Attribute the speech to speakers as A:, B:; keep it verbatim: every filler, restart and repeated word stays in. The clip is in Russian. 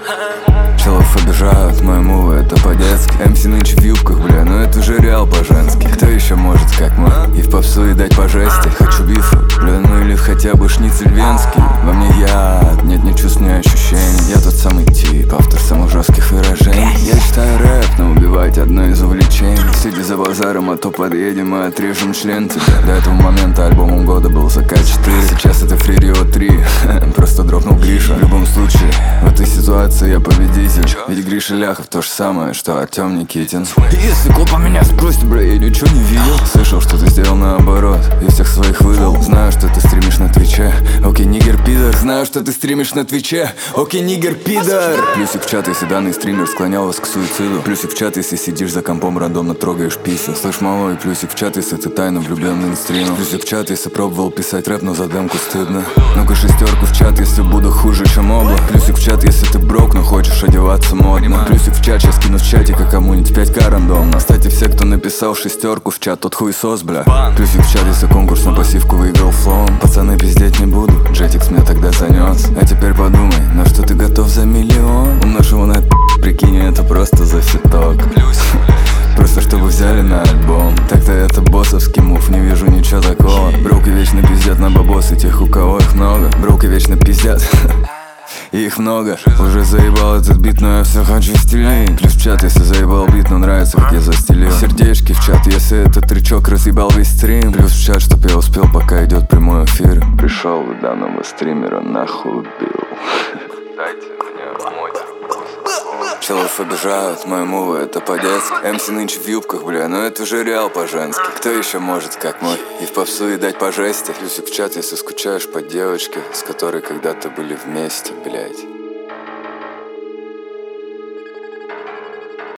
A: Челов обижают мои мувы, это по-детски. эм си нынче в юбках, бля, ну это же реал по-женски. Кто еще может, как мы? И в попсу и дать по жести. Хочу бифа, бля, ну или хотя бы шницель венский. Во мне яд, нет ни чувств, ни ощущений. Я тот самый тип, автор самых жестких выражений. Я читаю рэп, но убивать одно из увлечений. Сиди за базаром, а то подъедем и отрежем член тебе. До этого момента альбомом года был Закат четыре. Сейчас это Free Rio три. Просто дропнул Гриша. В любом случае, в этой ситуации я победитель. Ведь Гриша Ляхов то же самое, что Артем Никитин. Если копа меня спросит, бля, я ничего не видел. Слышал, что ты сделал наоборот, и всех своих выдал. Знаю, что ты стримишь на Твиче. Окей, нигер пидор. Знаю, что ты стримишь на Твиче. Окей, нигер пидор. Плюсик в чат, если данный стример склонял вас к суициду. Плюсик в чат, если сидишь за компом, рандомно трогаешь писю. Слышь, малой, плюсик в чат, если ты тайно влюбленный инстрим. Плюсик в чат, если пробовал писать рэп, но за демку стыдно. Ну-ка шестерку в чат, если буду хуже, чем обла. Плюсик в чат, если ты брок, но хочешь одеваться модно. Плюсик в чат, сейчас кину в чатика кому-нибудь пять ка рандомно. Кстати, все, кто написал шестерку в чат, тот хуесос, бля. Плюсик в чат, если конкурс на пассивку выиграл флоум. Пацаны, пиздеть не буду, Джетикс меня тогда занес. А теперь подумай, на что ты готов за миллион? Умножь его на это, прикинь, это просто за фиток. Просто чтобы взяли на альбом. Так-то это боссовский мув, не вижу ничего такого. Броуки вечно пиздят на бабосы тех, у кого их много. Броуки вечно пиздят и их много. Уже заебал этот бит, но я все хочу стилей. Плюс в чат, если заебал бит, но нравится, как я застелил. Сердечки в чат, если этот трючок разъебал весь стрим. Плюс в чат, чтоб я успел, пока идет прямой эфир. Пришел у данного стримера, нахуй убил. Дайте мне мой. Челов обижают мои мувы, это по-детски. эм си нынче в юбках, бля, ну это же реал по-женски. Кто еще может, как мы? И в попсу и дать по жести. Плюсик в чат, если скучаешь по девочке, с которой когда-то были вместе, блядь.